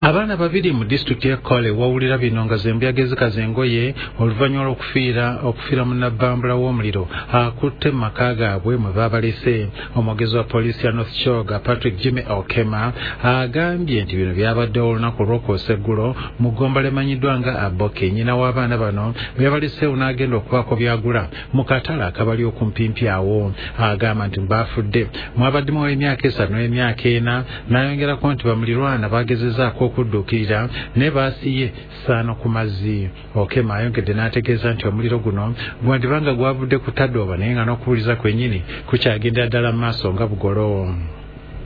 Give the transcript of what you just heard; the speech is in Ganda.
Abaana babiri mu disitulikiti ya Kole wawulira bino nga zembyageezi kazengoye oluvannyuma lw'okufiira mu nabbambula w'omuliro akutte mu maka gaabwe mwe baabalese. Omwogezi wa poliisi ya North Kyoga Patrick Jimmy Okema agambye nti bino byabaddewo olunaku olw'okwoseggulo mu ggomba limanyiddwa nga Aboke. Nnyina w'abaana bano bwe yabaleseewo n'agenda okubaako byagula mu katale akabali okumpimpi awo. Agamba nti baafudde mwabaddemu w'emyaka 3 n'emyaka 4 n'ayongerako nti bamulirwana baagezezzaako okudduukirira ne baasiye ssaano ku mazzi. Okema ayongedde n'ategeeza nti omuliro guno gwandibanga gwavudde ku Tadooba naye nga n'okubuliza kwennyini kukyagendera ddala mu maaso nga bugolo.